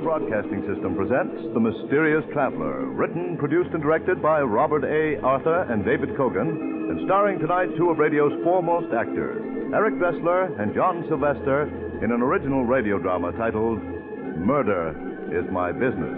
Broadcasting System presents The Mysterious Traveler, written, produced, and directed by Robert A. Arthur and David Kogan, and starring tonight two of radio's foremost actors, Eric Dressler and John Sylvester, in an original radio drama titled Murder is My Business.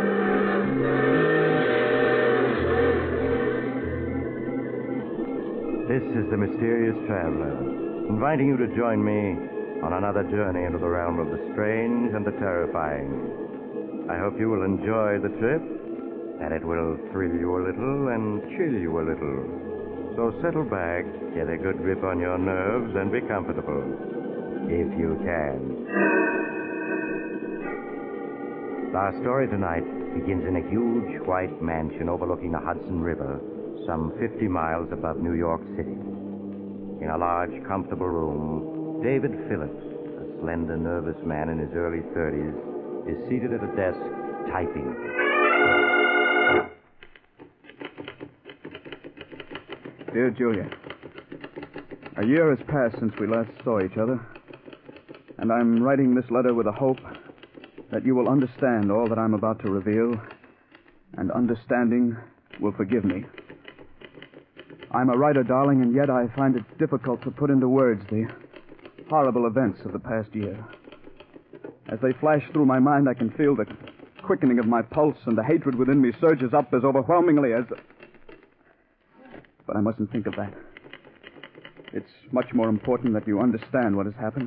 This is The Mysterious Traveler, inviting you to join me on another journey into the realm of the strange and the terrifying. I hope you will enjoy the trip, and it will thrill you a little and chill you a little. So settle back, get a good grip on your nerves, and be comfortable, if you can. Our story tonight begins in a huge white mansion overlooking the Hudson River, some 50 miles above New York City. In a large, comfortable room, David Phillips, a slender, nervous man in his early 30s, is seated at a desk, typing. Dear Julia, a year has passed since we last saw each other, and I'm writing this letter with the hope that you will understand all that I'm about to reveal, and understanding will forgive me. I'm a writer, darling, and yet I find it difficult to put into words the horrible events of the past year. As they flash through my mind, I can feel the quickening of my pulse, and the hatred within me surges up as overwhelmingly as... But I mustn't think of that. It's much more important that you understand what has happened.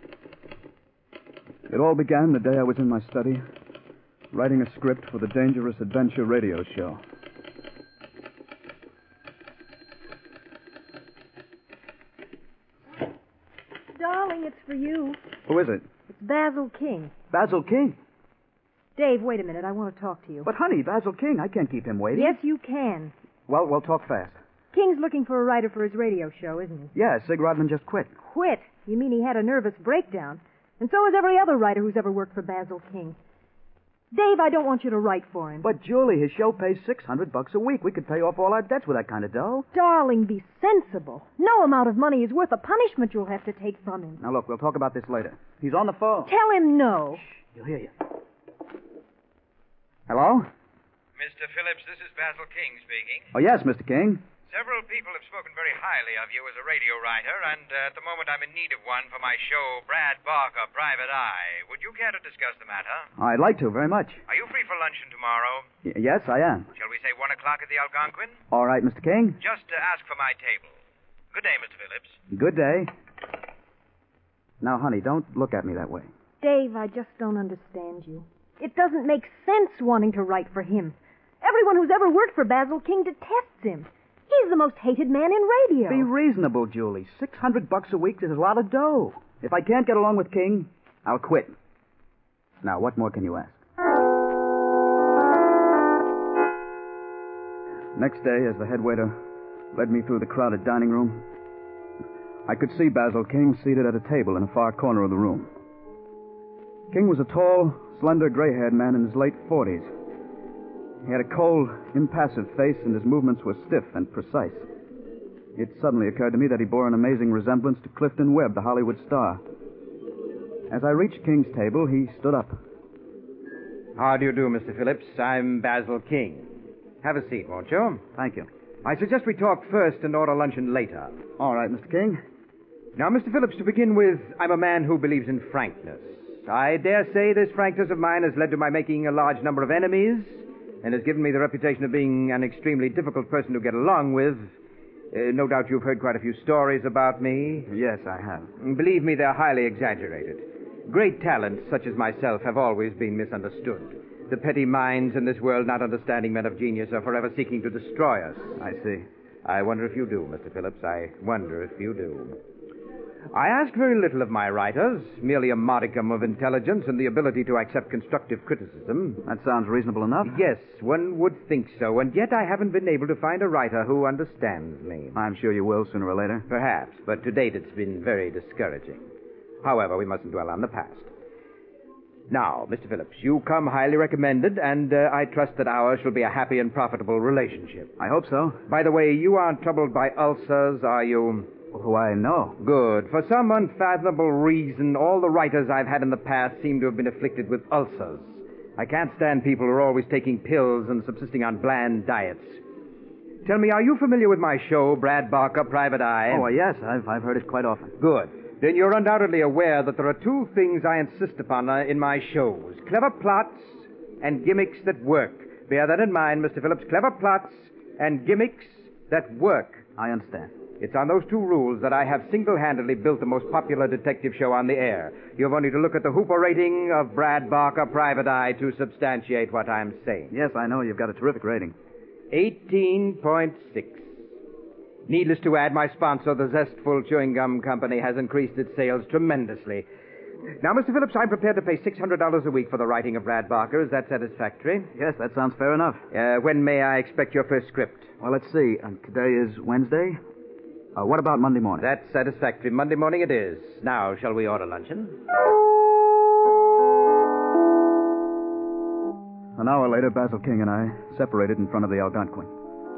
It all began the day I was in my study, writing a script for the Dangerous Adventure radio show. Darling, it's for you. Who is it? It's Basil King. Basil King? Dave, wait a minute. I want to talk to you. But, honey, Basil King, I can't keep him waiting. Yes, you can. Well, we'll talk fast. King's looking for a writer for his radio show, isn't he? Yeah, Sig Rodman just quit. Quit? You mean he had a nervous breakdown? And so has every other writer who's ever worked for Basil King. Dave, I don't want you to write for him. But, Julie, his show pays $600 a week. We could pay off all our debts with that kind of dough. Darling, be sensible. No amount of money is worth the punishment you'll have to take from him. Now, look, we'll talk about this later. He's on the phone. Tell him no. Shh, he'll hear you. Hello? Mr. Phillips, this is Basil King speaking. Oh, yes, Mr. King. Several people have spoken very highly of you as a radio writer, and at the moment I'm in need of one for my show, Brad Barker, Private Eye. Would you care to discuss the matter? I'd like to, very much. Are you free for luncheon tomorrow? Yes, I am. Shall we say 1 o'clock at the Algonquin? All right, Mr. King. Just ask for my table. Good day, Mr. Phillips. Good day. Now, honey, don't look at me that way. Dave, I just don't understand you. It doesn't make sense wanting to write for him. Everyone who's ever worked for Basil King detests him. He's the most hated man in radio. Be reasonable, Julie. $600 a week is a lot of dough. If I can't get along with King, I'll quit. Now, what more can you ask? Next day, as the head waiter led me through the crowded dining room, I could see Basil King seated at a table in a far corner of the room. King was a tall, slender, gray-haired man in his late 40s. He had a cold, impassive face, and his movements were stiff and precise. It suddenly occurred to me that he bore an amazing resemblance to Clifton Webb, the Hollywood star. As I reached King's table, he stood up. How do you do, Mr. Phillips? I'm Basil King. Have a seat, won't you? Thank you. I suggest we talk first and order luncheon later. All right, Mr. King. Now, Mr. Phillips, to begin with, I'm a man who believes in frankness. I dare say this frankness of mine has led to my making a large number of enemies, and has given me the reputation of being an extremely difficult person to get along with. No doubt you've heard quite a few stories about me. Yes, I have. Believe me, they're highly exaggerated. Great talents, such as myself, have always been misunderstood. The petty minds in this world, not understanding men of genius, are forever seeking to destroy us. I see. I wonder if you do, Mr. Phillips. I wonder if you do. I ask very little of my writers, merely a modicum of intelligence and the ability to accept constructive criticism. That sounds reasonable enough. Yes, one would think so, and yet I haven't been able to find a writer who understands me. I'm sure you will sooner or later. Perhaps, but to date it's been very discouraging. However, we mustn't dwell on the past. Now, Mr. Phillips, you come highly recommended, and I trust that ours shall be a happy and profitable relationship. I hope so. By the way, you aren't troubled by ulcers, are you? Why, no. Good. For some unfathomable reason, all the writers I've had in the past seem to have been afflicted with ulcers. I can't stand people who are always taking pills and subsisting on bland diets. Tell me, are you familiar with my show, Brad Barker, Private Eye? Oh, yes. I've heard it quite often. Good. Then you're undoubtedly aware that there are two things I insist upon in my shows. Clever plots and gimmicks that work. Bear that in mind, Mr. Phillips. Clever plots and gimmicks that work. I understand. It's on those two rules that I have single-handedly built the most popular detective show on the air. You've only to look at the Hooper rating of Brad Barker, Private Eye, to substantiate what I'm saying. Yes, I know. You've got a terrific rating. 18.6. Needless to add, my sponsor, the Zestful Chewing Gum Company, has increased its sales tremendously. Now, Mr. Phillips, I'm prepared to pay $600 a week for the writing of Brad Barker. Is that satisfactory? Yes, that sounds fair enough. When may I expect your first script? Well, let's see. Today is Wednesday. What about Monday morning? That's satisfactory. Monday morning it is. Now, shall we order luncheon? An hour later, Basil King and I separated in front of the Algonquin.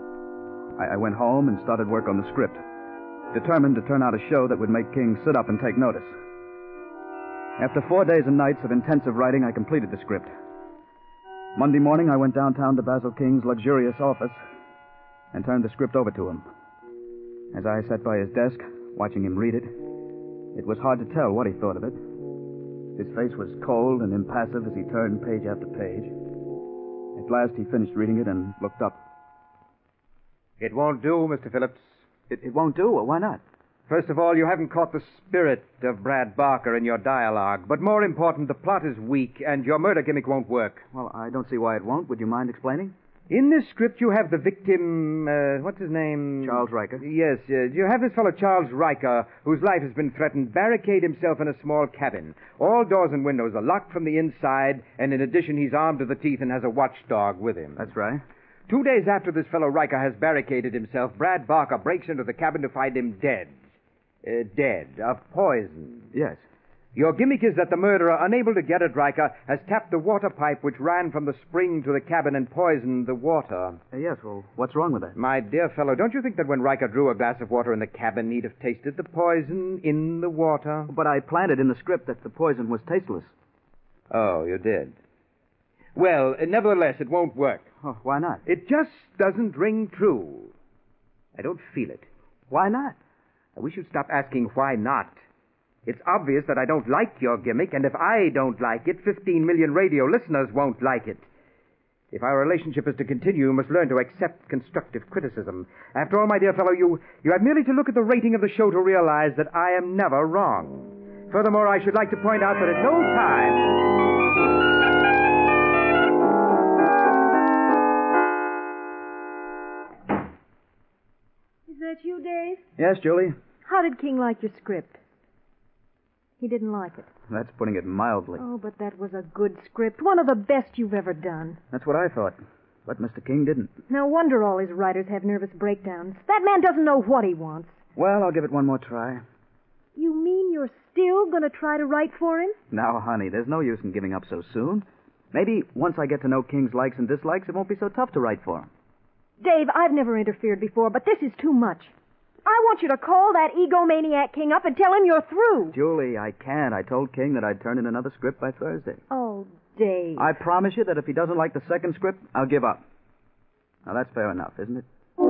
I went home and started work on the script, determined to turn out a show that would make King sit up and take notice. After 4 days and nights of intensive writing, I completed the script. Monday morning, I went downtown to Basil King's luxurious office and turned the script over to him. As I sat by his desk, watching him read it, it was hard to tell what he thought of it. His face was cold and impassive as he turned page after page. At last, he finished reading it and looked up. It won't do, Mr. Phillips. It won't do? Well, why not? First of all, you haven't caught the spirit of Brad Barker in your dialogue. But more important, the plot is weak, and your murder gimmick won't work. Well, I don't see why it won't. Would you mind explaining? In this script, you have the victim, what's his name? Charles Riker. Yes, you have this fellow, Charles Riker, whose life has been threatened, barricade himself in a small cabin. All doors and windows are locked from the inside, and in addition, he's armed to the teeth and has a watchdog with him. That's right. 2 days after this fellow Riker has barricaded himself, Brad Barker breaks into the cabin to find him dead. Dead of poison. Yes. Your gimmick is that the murderer, unable to get at Riker, has tapped the water pipe which ran from the spring to the cabin and poisoned the water. Yes, well, what's wrong with that? My dear fellow, don't you think that when Riker drew a glass of water in the cabin, he'd have tasted the poison in the water? But I planted in the script that the poison was tasteless. Oh, you did? Well, nevertheless, it won't work. Oh, why not? It just doesn't ring true. I don't feel it. Why not? I wish you'd stop asking why not. It's obvious that I don't like your gimmick, and if I don't like it, 15 million radio listeners won't like it. If our relationship is to continue, you must learn to accept constructive criticism. After all, my dear fellow, you have merely to look at the rating of the show to realize that I am never wrong. Furthermore, I should like to point out that at no time... Is that you, Dave? Yes, Julie? How did King like your script? He didn't like it. That's putting it mildly. Oh, but that was a good script. One of the best you've ever done. That's what I thought. But Mr. King didn't. No wonder all his writers have nervous breakdowns. That man doesn't know what he wants. Well, I'll give it one more try. You mean you're still going to try to write for him? Now, honey, there's no use in giving up so soon. Maybe once I get to know King's likes and dislikes, it won't be so tough to write for him. Dave, I've never interfered before, but this is too much. I want you to call that egomaniac King up and tell him you're through. Julie, I can't. I told King that I'd turn in another script by Thursday. Oh, Dave. I promise you that if he doesn't like the second script, I'll give up. Now, that's fair enough, isn't it?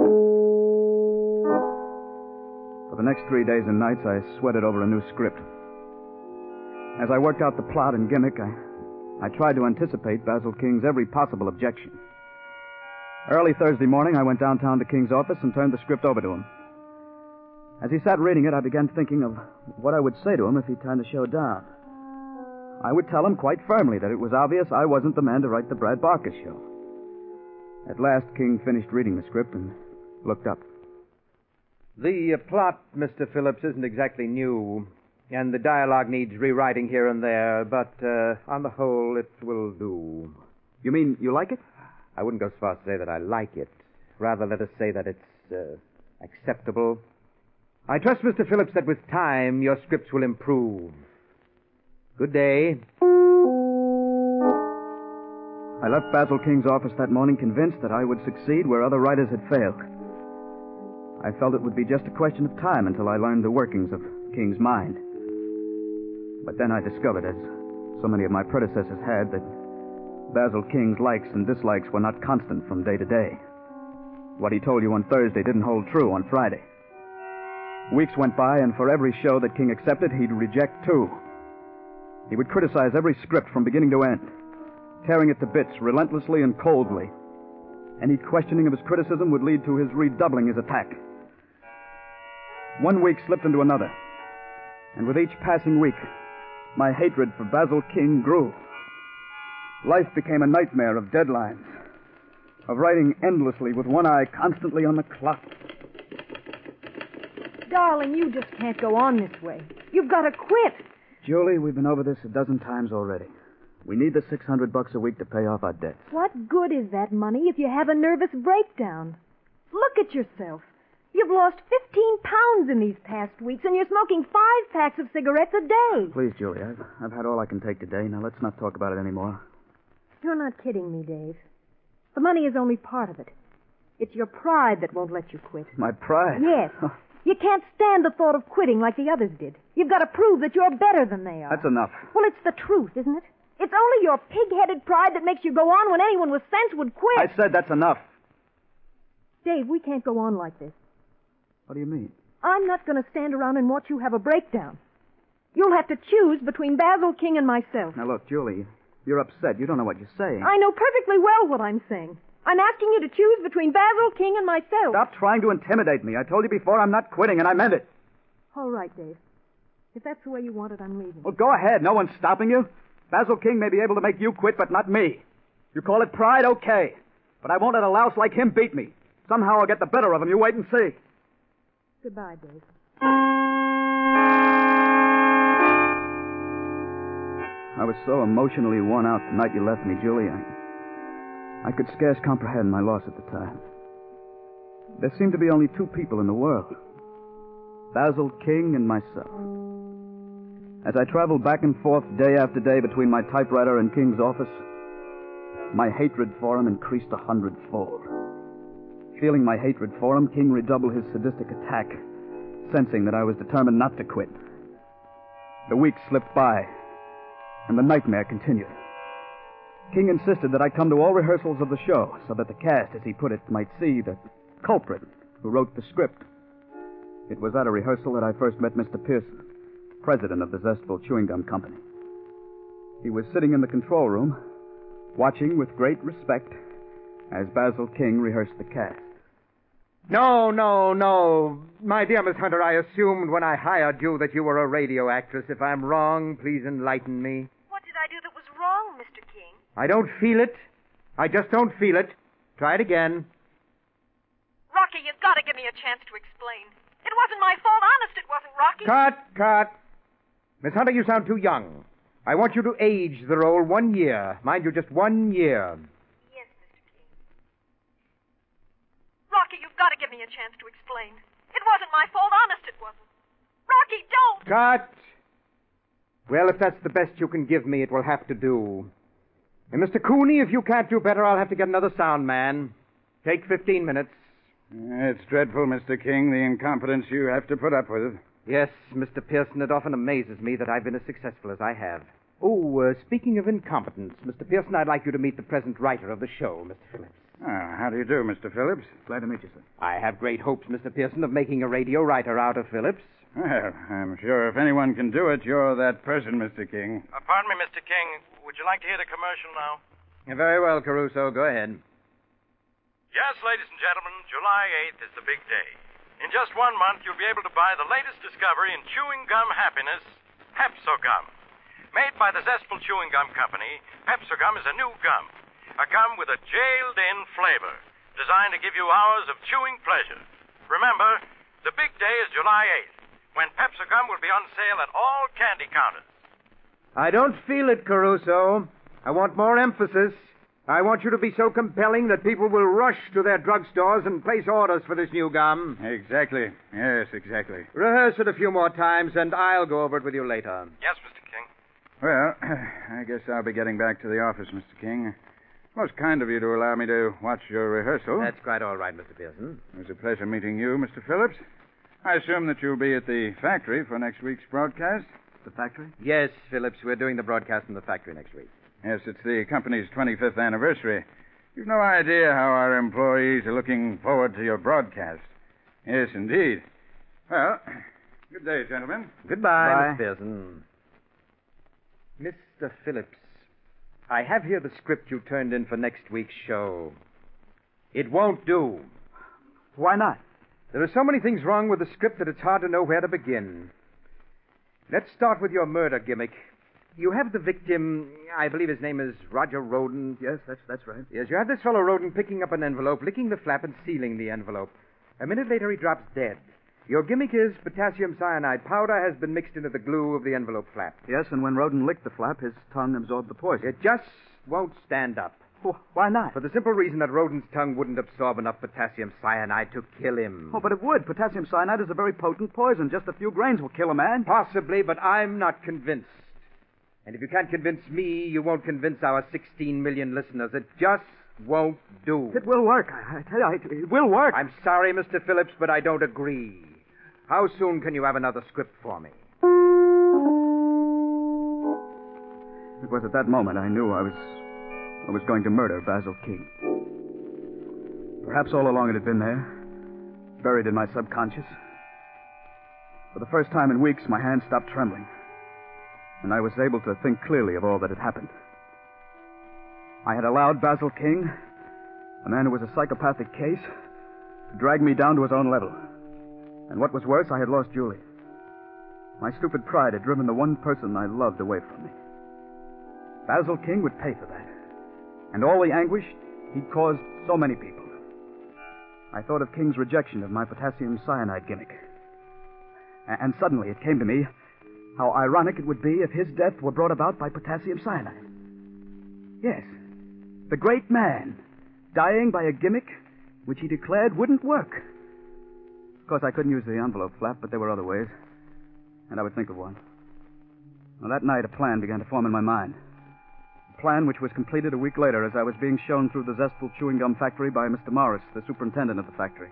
For the next 3 days and nights, I sweated over a new script. As I worked out the plot and gimmick, I tried to anticipate Basil King's every possible objection. Early Thursday morning, I went downtown to King's office and turned the script over to him. As he sat reading it, I began thinking of what I would say to him if he turned the show down. I would tell him quite firmly that it was obvious I wasn't the man to write the Brad Barker show. At last, King finished reading the script and looked up. The plot, Mr. Phillips, isn't exactly new, and the dialogue needs rewriting here and there, but on the whole, it will do. You mean you like it? I wouldn't go so far as to say that I like it. Rather, let us say that it's acceptable. I trust, Mr. Phillips, that with time your scripts will improve. Good day. I left Basil King's office that morning convinced that I would succeed where other writers had failed. I felt it would be just a question of time until I learned the workings of King's mind. But then I discovered, as so many of my predecessors had, that Basil King's likes and dislikes were not constant from day to day. What he told you on Thursday didn't hold true on Friday. Weeks went by, and for every show that King accepted, he'd reject two. He would criticize every script from beginning to end, tearing it to bits relentlessly and coldly. Any questioning of his criticism would lead to his redoubling his attack. One week slipped into another, and with each passing week, my hatred for Basil King grew. Life became a nightmare of deadlines, of writing endlessly with one eye constantly on the clock. Darling, you just can't go on this way. You've got to quit. Julie, we've been over this a dozen times already. We need the $600 a week to pay off our debts. What good is that money if you have a nervous breakdown? Look at yourself. You've lost 15 pounds in these past weeks, and you're smoking 5 packs of cigarettes a day. Please, Julie, I've had all I can take today. Now, let's not talk about it anymore. You're not kidding me, Dave. The money is only part of it. It's your pride that won't let you quit. My pride? Yes. You can't stand the thought of quitting like the others did. You've got to prove that you're better than they are. That's enough. Well, it's the truth, isn't it? It's only your pig-headed pride that makes you go on when anyone with sense would quit. I said that's enough. Dave, we can't go on like this. What do you mean? I'm not going to stand around and watch you have a breakdown. You'll have to choose between Basil King and myself. Now, look, Julie, you're upset. You don't know what you're saying. I know perfectly well what I'm saying. I'm asking you to choose between Basil King and myself. Stop trying to intimidate me. I told you before I'm not quitting, and I meant it. All right, Dave. If that's the way you want it, I'm leaving. Well, go ahead. No one's stopping you. Basil King may be able to make you quit, but not me. You call it pride, okay. But I won't let a louse like him beat me. Somehow I'll get the better of him. You wait and see. Goodbye, Dave. I was so emotionally worn out the night you left me, Julie. I could scarce comprehend my loss at the time. There seemed to be only two people in the world. Basil King and myself. As I traveled back and forth day after day between my typewriter and King's office, my hatred for him increased 100-fold. Feeling my hatred for him, King redoubled his sadistic attack, sensing that I was determined not to quit. The weeks slipped by, and the nightmare continued. King insisted that I come to all rehearsals of the show so that the cast, as he put it, might see the culprit who wrote the script. It was at a rehearsal that I first met Mr. Pearson, president of the Zestful Chewing Gum Company. He was sitting in the control room, watching with great respect as Basil King rehearsed the cast. No. My dear Miss Hunter, I assumed when I hired you that you were a radio actress. If I'm wrong, please enlighten me. What did I do that was wrong, Mr. King? I don't feel it. I just don't feel it. Try it again. Rocky, you've got to give me a chance to explain. It wasn't my fault. Honest, it wasn't, Rocky. Cut. Miss Hunter, you sound too young. I want you to age the role 1 year. Mind you, just 1 year. Yes, Mr. King. Rocky, you've got to give me a chance to explain. It wasn't my fault. Honest, it wasn't. Rocky, don't! Cut! Well, if that's the best you can give me, it will have to do. And Mr. Cooney, if you can't do better, I'll have to get another sound man. Take 15 minutes. It's dreadful, Mr. King, the incompetence you have to put up with. Yes, Mr. Pearson, it often amazes me that I've been as successful as I have. Oh, speaking of incompetence, Mr. Pearson, I'd like you to meet the present writer of the show, Mr. Phillips. How do you do, Mr. Phillips? Glad to meet you, sir. I have great hopes, Mr. Pearson, of making a radio writer out of Phillips. Well, I'm sure if anyone can do it, you're that person, Mr. King. Pardon me, Mr. King. Would you like to hear the commercial now? Very well, Caruso. Go ahead. Yes, ladies and gentlemen, July 8th is the big day. In just 1 month, you'll be able to buy the latest discovery in chewing gum happiness, Pepso-Gum. Made by the Zestful Chewing Gum Company, Pepso-Gum is a new gum. A gum with a jailed-in flavor, designed to give you hours of chewing pleasure. Remember, the big day is July 8th, when Pepso-Gum will be on sale at all candy counters. I don't feel it, Caruso. I want more emphasis. I want you to be so compelling that people will rush to their drugstores and place orders for this new gum. Exactly. Yes, exactly. Rehearse it a few more times, and I'll go over it with you later. Yes, Mr. King. Well, I guess I'll be getting back to the office, Mr. King. Most kind of you to allow me to watch your rehearsal. That's quite all right, Mr. Pearson. It was a pleasure meeting you, Mr. Phillips. I assume that you'll be at the factory for next week's broadcast? The factory? Yes, Phillips, we're doing the broadcast in the factory next week. Yes, it's the company's 25th anniversary. You've no idea how our employees are looking forward to your broadcast. Yes, indeed. Well, good day, gentlemen. Goodbye, Bye. Miss Pearson. Mr. Phillips, I have here the script you turned in for next week's show. It won't do. Why not? There are so many things wrong with the script that it's hard to know where to begin. Let's start with your murder gimmick. You have the victim, I believe his name is Roger Roden. Yes, that's right. Yes, you have this fellow Roden picking up an envelope, licking the flap, and sealing the envelope. A minute later, he drops dead. Your gimmick is potassium cyanide powder has been mixed into the glue of the envelope flap. Yes, and when Roden licked the flap, his tongue absorbed the poison. It just won't stand up. Why not? For the simple reason that Roden's tongue wouldn't absorb enough potassium cyanide to kill him. Oh, but it would. Potassium cyanide is a very potent poison. Just a few grains will kill a man. Possibly, but I'm not convinced. And if you can't convince me, you won't convince our 16 million listeners. It just won't do. It will work. I tell you, it will work. I'm sorry, Mr. Phillips, but I don't agree. How soon can you have another script for me? It was at that moment I knew I was going to murder Basil King. Perhaps all along it had been there, buried in my subconscious. For the first time in weeks, my hands stopped trembling, and I was able to think clearly of all that had happened. I had allowed Basil King, a man who was a psychopathic case, to drag me down to his own level. And what was worse, I had lost Julie. My stupid pride had driven the one person I loved away from me. Basil King would pay for that. And all the anguish he'd caused so many people. I thought of King's rejection of my potassium cyanide gimmick. And suddenly it came to me how ironic it would be if his death were brought about by potassium cyanide. Yes, the great man dying by a gimmick which he declared wouldn't work. Of course, I couldn't use the envelope flap, but there were other ways, and I would think of one. Well, that night, a plan began to form in my mind. A plan which was completed a week later as I was being shown through the zestful chewing gum factory by Mr. Morris, the superintendent of the factory.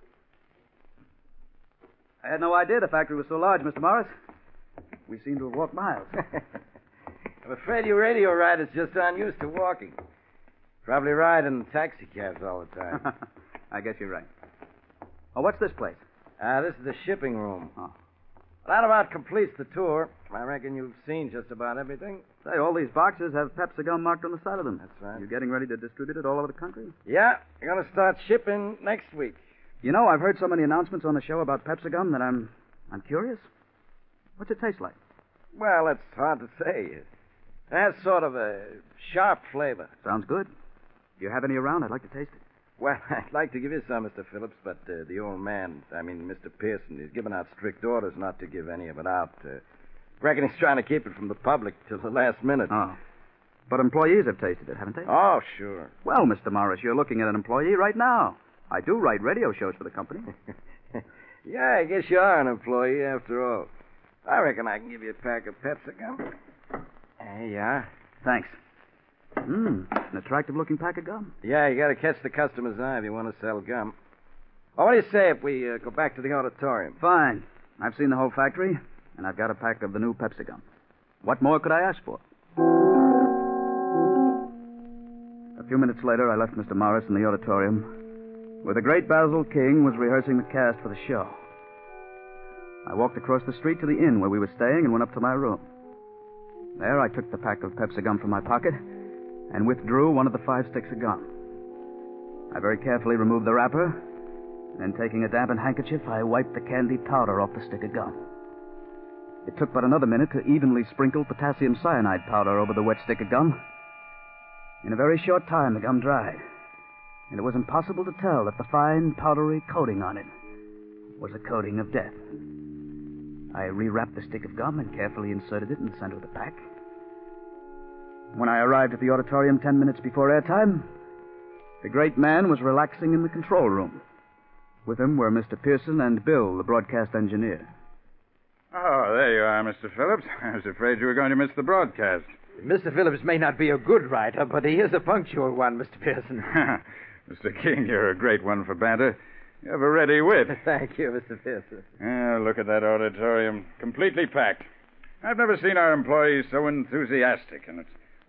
I had no idea the factory was so large, Mr. Morris. We seem to have walked miles. I'm afraid you radio riders just aren't used to walking. Probably ride in taxi cabs all the time. I guess you're right. Oh, what's this place? This is the shipping room. Oh. That about completes the tour. I reckon you've seen just about everything. Say, all these boxes have Pepsi gum marked on the side of them. That's right. You getting ready to distribute it all over the country? Yeah, you're going to start shipping next week. You know, I've heard so many announcements on the show about Pepsi gum that I'm curious. What's it taste like? Well, it's hard to say. It has sort of a sharp flavor. Sounds good. Do you have any around? I'd like to taste it. Well, I'd like to give you some, Mr. Phillips, but the old man, Mr. Pearson, he's given out strict orders not to give any of it out. Reckon he's trying to keep it from the public till the last minute. Oh. But employees have tasted it, haven't they? Oh, sure. Well, Mr. Morris, you're looking at an employee right now. I do write radio shows for the company. Yeah, I guess you are an employee after all. I reckon I can give you a pack of Pepsi gum. There you are. Thanks. An attractive-looking pack of gum. Yeah, you got to catch the customer's eye if you want to sell gum. Oh, what do you say if we go back to the auditorium? Fine. I've seen the whole factory, and I've got a pack of the new Pepsi gum. What more could I ask for? A few minutes later, I left Mr. Morris in the auditorium, where the great Basil King was rehearsing the cast for the show. I walked across the street to the inn where we were staying and went up to my room. There, I took the pack of Pepsi gum from my pocket and withdrew one of the 5 sticks of gum. I very carefully removed the wrapper, and then taking a dampened handkerchief, I wiped the candy powder off the stick of gum. It took but another minute to evenly sprinkle potassium cyanide powder over the wet stick of gum. In a very short time, the gum dried, and it was impossible to tell that the fine, powdery coating on it was a coating of death. I rewrapped the stick of gum and carefully inserted it in the center of the pack. When I arrived at the auditorium 10 minutes before airtime, the great man was relaxing in the control room. With him were Mr. Pearson and Bill, the broadcast engineer. Oh, there you are, Mr. Phillips. I was afraid you were going to miss the broadcast. Mr. Phillips may not be a good writer, but he is a punctual one, Mr. Pearson. Mr. King, you're a great one for banter. You have a ready wit. Thank you, Mr. Pearson. Look at that auditorium. Completely packed. I've never seen our employees so enthusiastic, and it's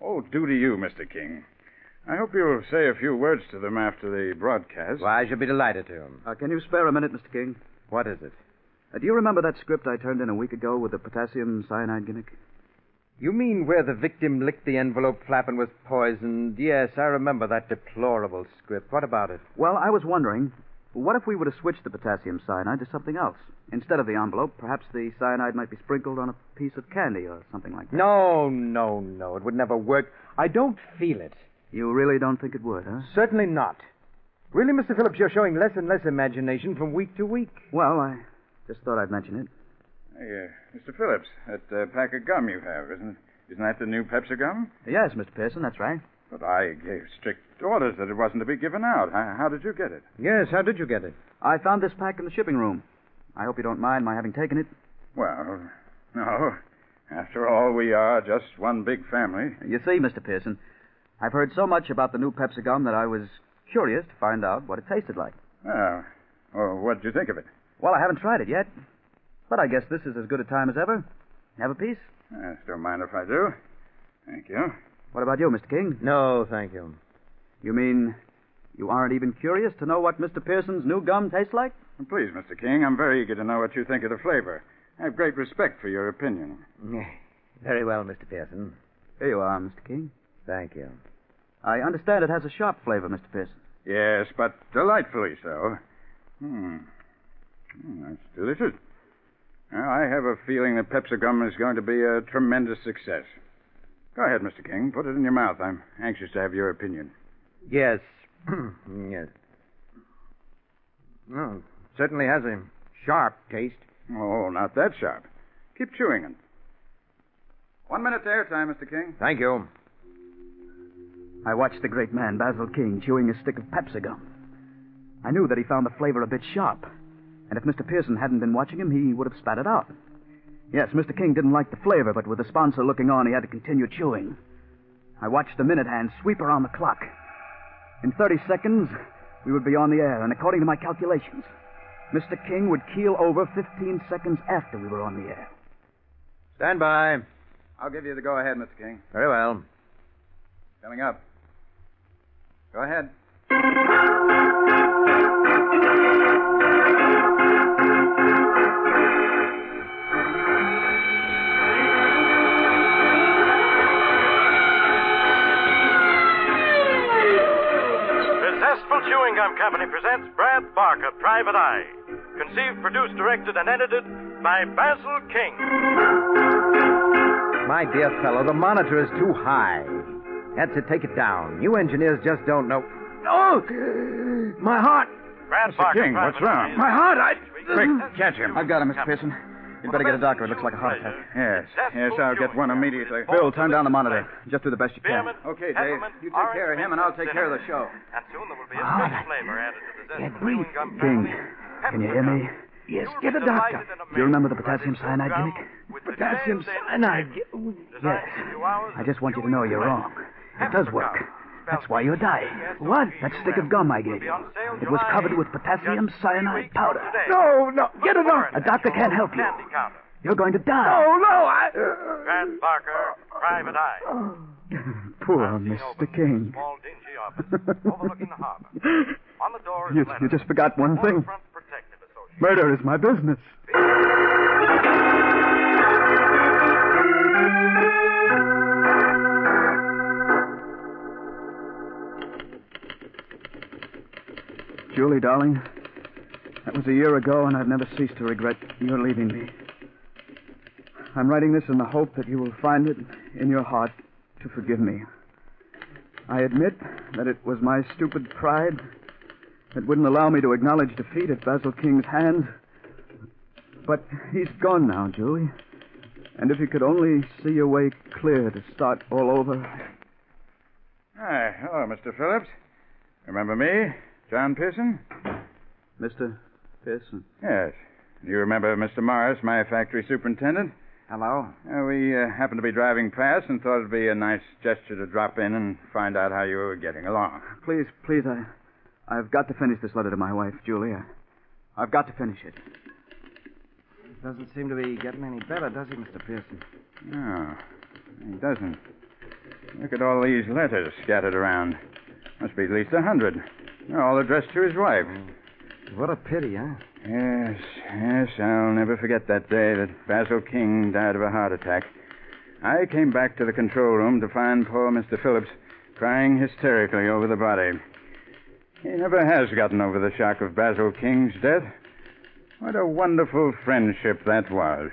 All due to you, Mr. King. I hope you'll say a few words to them after the broadcast. Why, I should be delighted to. Can you spare a minute, Mr. King? What is it? Do you remember that script I turned in a week ago with the potassium cyanide gimmick? You mean where the victim licked the envelope flap and was poisoned? Yes, I remember that deplorable script. What about it? Well, I was wondering, what if we were to switch the potassium cyanide to something else? Instead of the envelope, perhaps the cyanide might be sprinkled on a piece of candy or something like that. No. It would never work. I don't feel it. You really don't think it would, huh? Certainly not. Really, Mr. Phillips, you're showing less and less imagination from week to week. Well, I just thought I'd mention it. Hey, Mr. Phillips, that pack of gum you have, isn't that the new Pepsi gum? Yes, Mr. Pearson, that's right. But I gave strict orders that it wasn't to be given out. How did you get it? Yes, how did you get it? I found this pack in the shipping room. I hope you don't mind my having taken it. Well, no. After all, we are just one big family. You see, Mr. Pearson, I've heard so much about the new Pepsi gum that I was curious to find out what it tasted like. Well, what did you think of it? Well, I haven't tried it yet, but I guess this is as good a time as ever. Have a piece? Don't mind if I do. Thank you. What about you, Mr. King? No, thank you. You mean you aren't even curious to know what Mr. Pearson's new gum tastes like? Please, Mr. King, I'm very eager to know what you think of the flavor. I have great respect for your opinion. Very well, Mr. Pearson. Here you are, Mr. King. Thank you. I understand it has a sharp flavor, Mr. Pearson. Yes, but delightfully so. That's delicious. Well, I have a feeling that Pepsi gum is going to be a tremendous success. Go ahead, Mr. King. Put it in your mouth. I'm anxious to have your opinion. Yes. Yes. Oh, certainly has a sharp taste. Oh, not that sharp. Keep chewing it. 1 minute to airtime, Mr. King. Thank you. I watched the great man, Basil King, chewing a stick of Pepsi gum. I knew that he found the flavor a bit sharp, and if Mr. Pearson hadn't been watching him, he would have spat it out. Yes, Mr. King didn't like the flavor, but with the sponsor looking on, he had to continue chewing. I watched the minute hand sweep around the clock. In 30 seconds, we would be on the air, and according to my calculations, Mr. King would keel over 15 seconds after we were on the air. Stand by. I'll give you the go-ahead, Mr. King. Very well. Coming up. Go ahead. Chewing Gum Company presents Brad Barker, Private Eye. Conceived, produced, directed, and edited by Basil King. My dear fellow, the monitor is too high. That's it. Take it down. You engineers just don't know. Oh! My heart! Brad Mr. Barker, King, what's Private wrong? Eye. My heart! Quick, catch him. I've got him, Mr. Pearson. You'd better get a doctor. It looks like a heart attack. Yes, I'll get one immediately. Phil, turn down the monitor. Just do the best you can. Okay, Dave. You take care of him, and I'll take care of the show. And soon there will be a special flavor added to the zest chewing gum King, family. can you hear me? Yes, get a doctor. Do you remember the potassium cyanide gimmick? Potassium cyanide. Yes. I just want you to know you're wrong. It does work. That's why you're dying. What? That stick of gum I gave you. It was covered with potassium cyanide powder. No, get a doctor. A doctor can't help you. You're going to die. Brad Barker, Private Eye. Poor Mr. King. Small dingy office overlooking the harbor. On the door is a letter. You just forgot one thing. Waterfront Protective Association. Murder is my business. Julie, darling, that was a year ago, and I've never ceased to regret your leaving me. I'm writing this in the hope that you will find it in your heart to forgive me. I admit that it was my stupid pride that wouldn't allow me to acknowledge defeat at Basil King's hands. But he's gone now, Julie. And if you could only see your way clear to start all over. Hi. Hello, Mr. Phillips. Remember me? John Pearson? Mr. Pearson. Yes. You remember Mr. Morris, my factory superintendent? Hello. We happened to be driving past and thought it'd be a nice gesture to drop in and find out how you were getting along. Please, I've got to finish this letter to my wife, Julie. I've got to finish it. Doesn't seem to be getting any better, does he, Mr. Pearson? No, he doesn't. Look at all these letters scattered around. Must be at least 100. They're all addressed to his wife. What a pity, huh? Yes, I'll never forget that day that Basil King died of a heart attack. I came back to the control room to find poor Mr. Phillips crying hysterically over the body. He never has gotten over the shock of Basil King's death. What a wonderful friendship that was.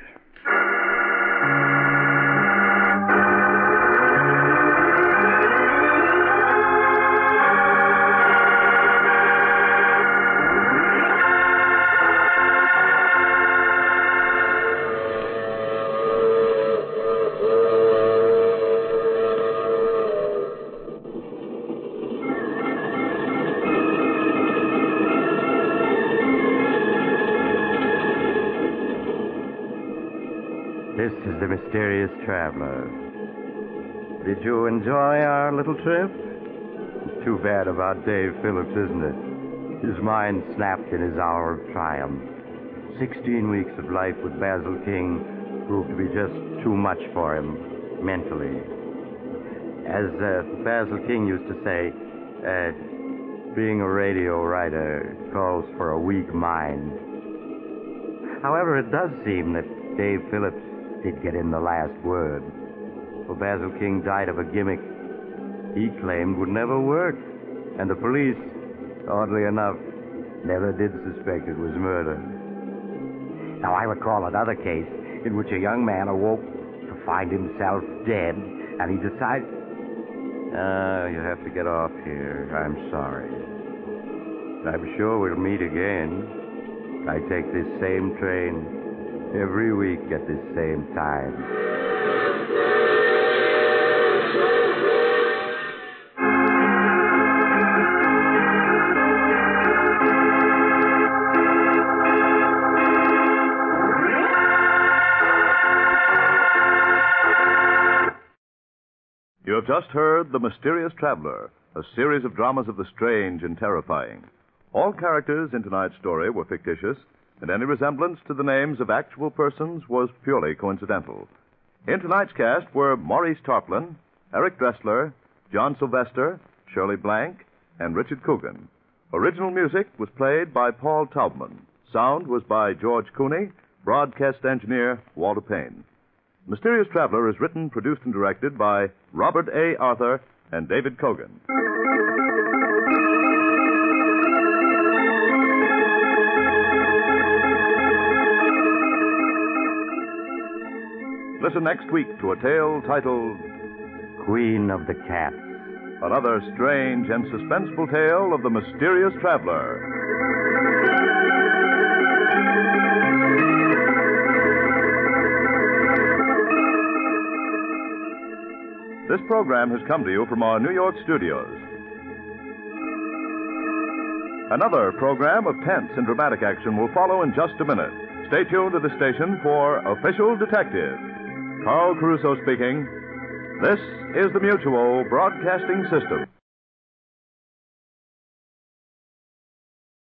This is the Mysterious Traveler. Did you enjoy our little trip? It's too bad about Dave Phillips, isn't it? His mind snapped in his hour of triumph. 16 weeks of life with Basil King proved to be just too much for him, mentally. As Basil King used to say, being a radio writer calls for a weak mind. However, it does seem that Dave Phillips did get in the last word. For Basil King died of a gimmick he claimed would never work. And the police, oddly enough, never did suspect it was murder. Now, I recall another case in which a young man awoke to find himself dead, and he decided... you have to get off here. I'm sorry. I'm sure we'll meet again. I take this same train every week at this same time. You have just heard The Mysterious Traveler, a series of dramas of the strange and terrifying. All characters in tonight's story were fictitious, and any resemblance to the names of actual persons was purely coincidental. In tonight's cast were Maurice Tarplin, Eric Dressler, John Sylvester, Shirley Blank, and Richard Coogan. Original music was played by Paul Taubman. Sound was by George Cooney, broadcast engineer Walter Payne. Mysterious Traveler is written, produced, and directed by Robert A. Arthur and David Kogan. Listen next week to a tale titled Queen of the Cats. Another strange and suspenseful tale of the Mysterious Traveler. This program has come to you from our New York studios. Another program of tense and dramatic action will follow in just a minute. Stay tuned to the station for Official Detective. Carl Caruso speaking. This is the Mutual Broadcasting System.